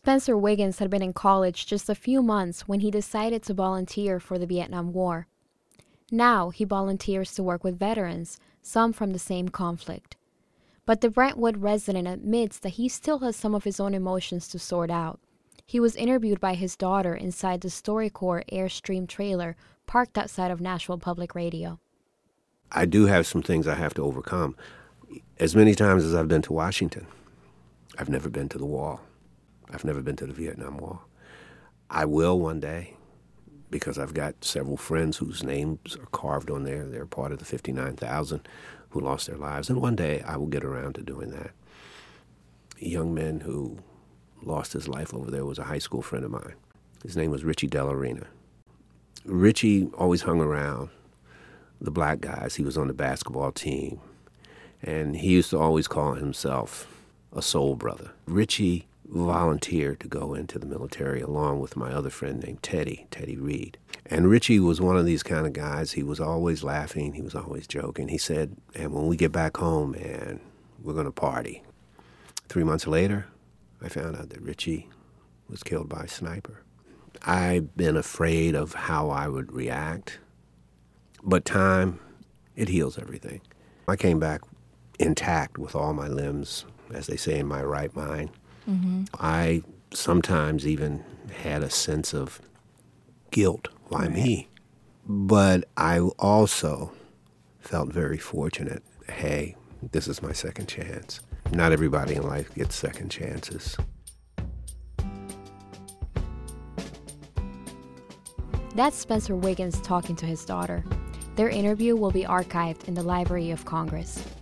Spencer Wiggins had been in college just a few months when he decided to volunteer for the Vietnam War. Now he volunteers to work with veterans, some from the same conflict. But the Brentwood resident admits that he still has some of his own emotions to sort out. He was interviewed by his daughter inside the StoryCorps Airstream trailer parked outside of Nashville Public Radio. I do have some things I have to overcome. As many times as I've been to Washington, I've never been to the wall. I've never been to the Vietnam Wall. I will one day, because I've got several friends whose names are carved on there. They're part of the 59,000 who lost their lives. And one day I will get around to doing that. A young man who lost his life over there was a high school friend of mine. His name was Richie Delarena. Richie always hung around the black guys. He was on the basketball team. And he used to always call himself a soul brother. Richie volunteered to go into the military along with my other friend named Teddy Reed. And Richie was one of these kind of guys. He was always laughing. He was always joking. He said, and when we get back home, man, we're going to party. 3 months later, I found out that Richie was killed by a sniper. I've been afraid of how I would react, but time, it heals everything. I came back intact with all my limbs, as they say, in my right mind. Mm-hmm. I sometimes even had a sense of guilt. Why me? But I also felt very fortunate. Hey, this is my second chance. Not everybody in life gets second chances. That's Spencer Wiggins talking to his daughter. Their interview will be archived in the Library of Congress.